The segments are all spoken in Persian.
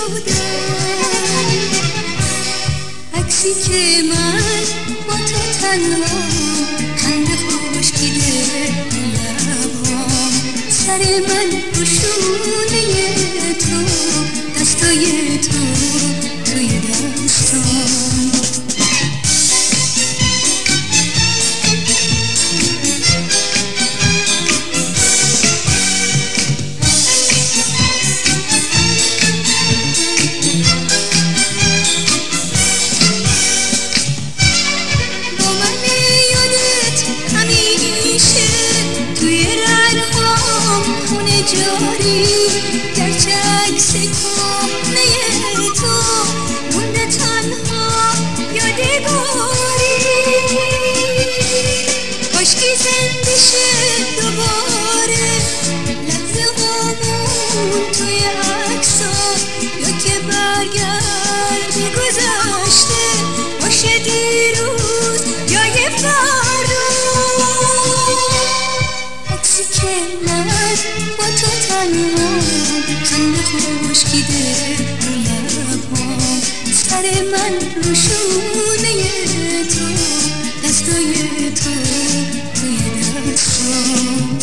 عکسی که من با تو تنها خنده خوشگیده لبام سر من روشونه تو دستای تو توی دستام جاری گرچه عکس کهنه تو مونده تنها یادگاری کاشکی زنده شه دوباره لحظه هامون توی عکسا یا که برگردی گذشته باشه دیروز یا یه فردا عکسی که من با تو تنها خنده خوشگیده رو لبام سر من روشونه تو دستای تو توی دستام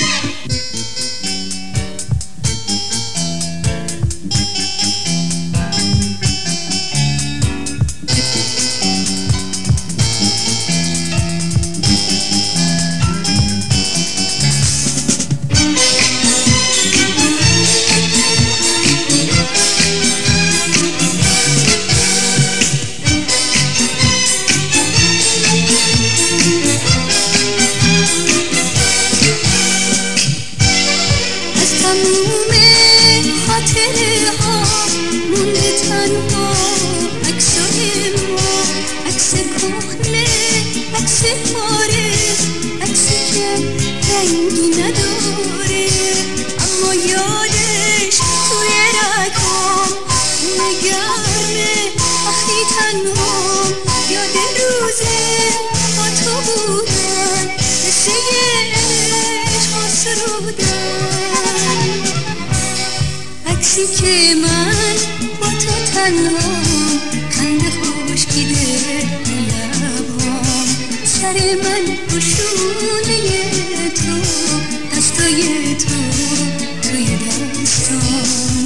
خاطره ها مونده تنها عکسای ما عکس کهنه عکس پاره عکسی که رنگی نداره اما یادش توی رگام نگرمه وقتی تنها یاد روزه با تو بودن مثل یه عشق آسرودن عکسی که من با تو تنها خنده خوشگیده لبام سر من روشونه تو دستای تو توی دستام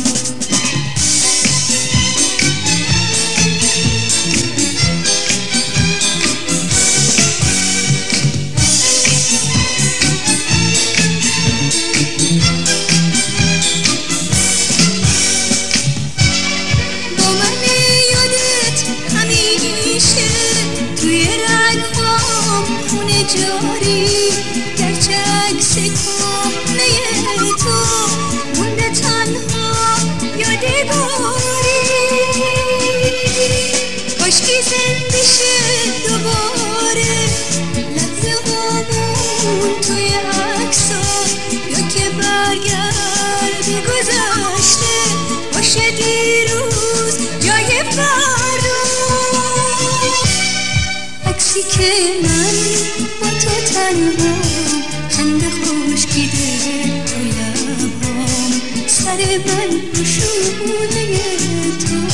جاری گرچه عکس کهنه تو مونده تنها یادگاری کاشکی زنده شه دوباره لحظه هامون توی عکسا یا که برگردی گذشته باشه دیروز یا یه فردا عکسی که من با تو تنها خنده خوشگیده تو لبام سر من روشونه تو